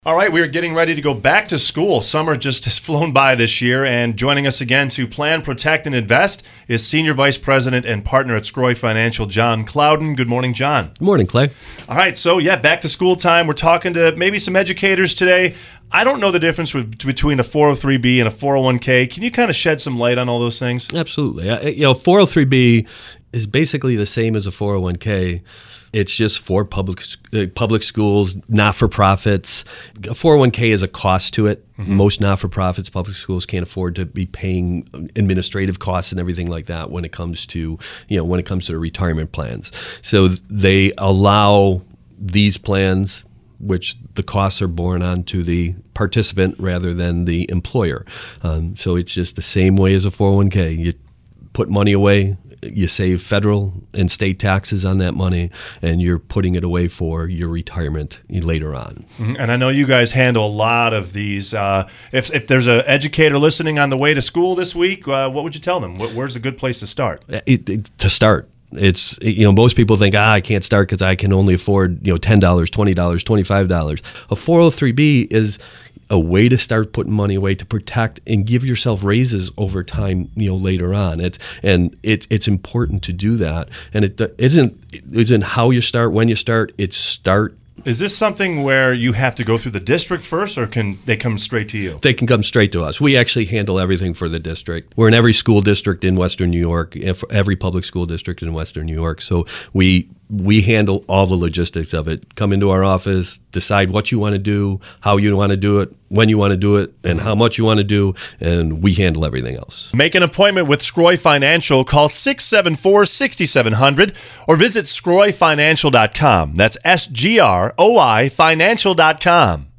All right, we are getting ready to go back to school. Summer just has flown by this year, and joining us again to plan, protect, and invest is Senior Vice President and Partner at Scroy Financial, John Clouden. Good morning, John. Good morning, Clay. All right, so back to school time. We're talking to maybe some educators today. I don't know the difference between a 403B and a 401K. Can you kind of shed some light on all those things? Absolutely. 403B is basically the same as a 401K. It's just for public schools, not-for-profits. A 401K is a cost to it. Mm-hmm. Most not-for-profits, public schools can't afford to be paying administrative costs and everything like that when it comes to the retirement plans. So they allow these plans, which the costs are borne on to the participant rather than the employer. So it's just the same way as a 401K. You put money away, you save federal and state taxes on that money, and you're putting it away for your retirement later on. And I know you guys handle a lot of these. If there's an educator listening on the way to school this week, what would you tell them? Where's a good place to start? To start. It's, most people think, I can't start because I can only afford, $10, $20, $25. A 403B is a way to start putting money away to protect and give yourself raises over time, later on. It's important to do that. And it isn't how you start, when you start, it's start. Is this something where you have to go through the district first, or can they come straight to you? They can come straight to us. We actually handle everything for the district. We're in every school district in Western New York, every public school district in Western New York. So we handle all the logistics of it. Come into our office, decide what you want to do, how you want to do it, when you want to do it, and how much you want to do, and we handle everything else. Make an appointment with Scroy Financial. Call 674-6700 or visit scroyfinancial.com. That's SGROI financial.com.